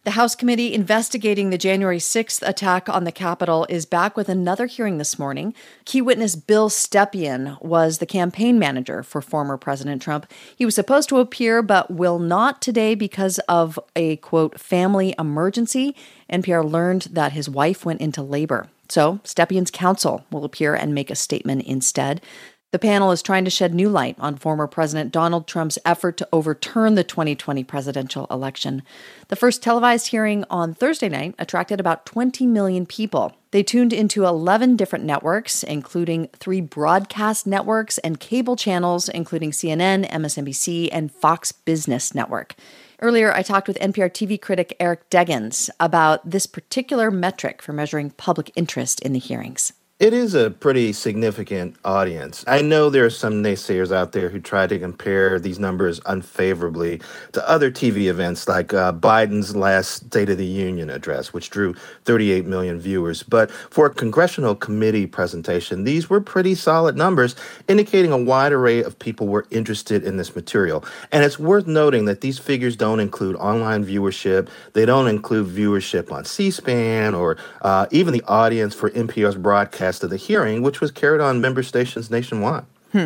The House committee investigating the January 6th attack on the Capitol is back with another hearing this morning. Key witness Bill Stepien was the campaign manager for former President Trump. He was supposed to appear but will not today because of a, quote, family emergency. NPR learned that his wife went into labor. So Stepien's counsel will appear and make a statement instead. The panel is trying to shed new light on former President Donald Trump's effort to overturn the 2020 presidential election. The first televised hearing on Thursday night attracted about 20 million people. They tuned into 11 different networks, including 3 broadcast networks and cable channels, including CNN, MSNBC, and Fox Business Network. Earlier, I talked with NPR TV critic Eric Deggans about this particular metric for measuring public interest in the hearings. It is a pretty significant audience. I know there are some naysayers out there who try to compare these numbers unfavorably to other TV events like Biden's last State of the Union address, which drew 38 million viewers. But for a congressional committee presentation, these were pretty solid numbers, indicating a wide array of people were interested in this material. And it's worth noting that these figures don't include online viewership. They don't include viewership on C-SPAN or even the audience for NPR's broadcast of the hearing, which was carried on member stations nationwide.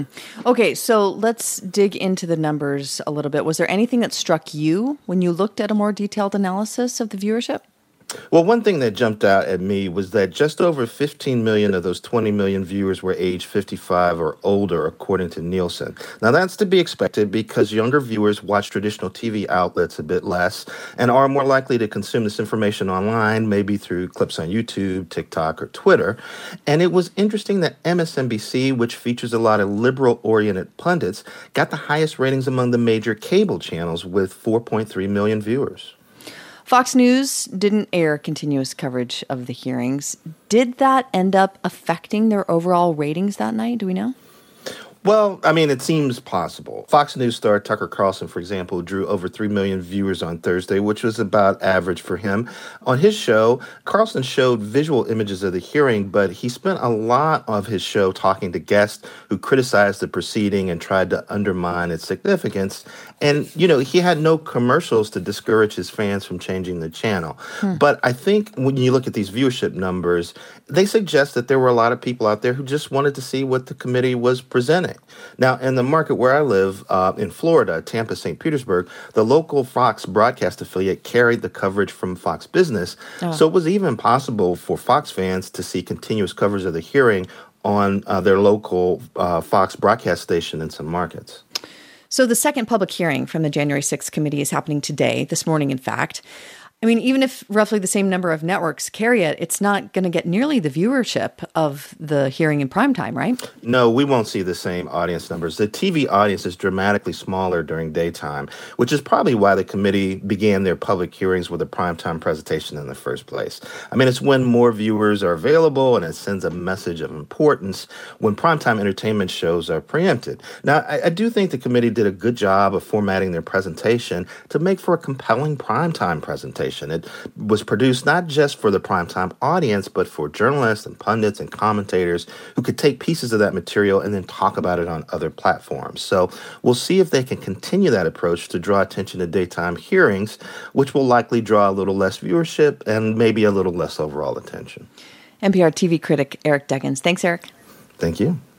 Okay, so let's dig into the numbers a little bit. Was there anything that struck you when you looked at a more detailed analysis of the viewership? Well, one thing that jumped out at me was that just over 15 million of those 20 million viewers were age 55 or older, according to Nielsen. Now, that's to be expected because younger viewers watch traditional TV outlets a bit less and are more likely to consume this information online, maybe through clips on YouTube, TikTok, or Twitter. And it was interesting that MSNBC, which features a lot of liberal-oriented pundits, got the highest ratings among the major cable channels with 4.3 million viewers. Fox News didn't air continuous coverage of the hearings. Did that end up affecting their overall ratings that night? Do we know? Well, I mean, it seems possible. Fox News star Tucker Carlson, for example, drew over 3 million viewers on Thursday, which was about average for him. On his show, Carlson showed visual images of the hearing, but he spent a lot of his show talking to guests who criticized the proceeding and tried to undermine its significance. And, you know, he had no commercials to discourage his fans from changing the channel. But I think when you look at these viewership numbers, they suggest that there were a lot of people out there who just wanted to see what the committee was presenting. Now, in the market where I live, in Florida, Tampa, St. Petersburg, the local Fox broadcast affiliate carried the coverage from Fox Business. So it was even possible for Fox fans to see continuous coverage of the hearing on their local Fox broadcast station in some markets. So the second public hearing from the January 6th committee is happening today, this morning, in fact. I mean, even if roughly the same number of networks carry it, it's not going to get nearly the viewership of the hearing in primetime, right? No, we won't see the same audience numbers. The TV audience is dramatically smaller during daytime, which is probably why the committee began their public hearings with a primetime presentation in the first place. I mean, it's when more viewers are available and it sends a message of importance when primetime entertainment shows are preempted. Now, I do think the committee did a good job of formatting their presentation to make for a compelling primetime presentation. It was produced not just for the primetime audience, but for journalists and pundits and commentators who could take pieces of that material and then talk about it on other platforms. So we'll see if they can continue that approach to draw attention to daytime hearings, which will likely draw a little less viewership and maybe a little less overall attention. NPR TV critic Eric Deggans. Thanks, Eric. Thank you.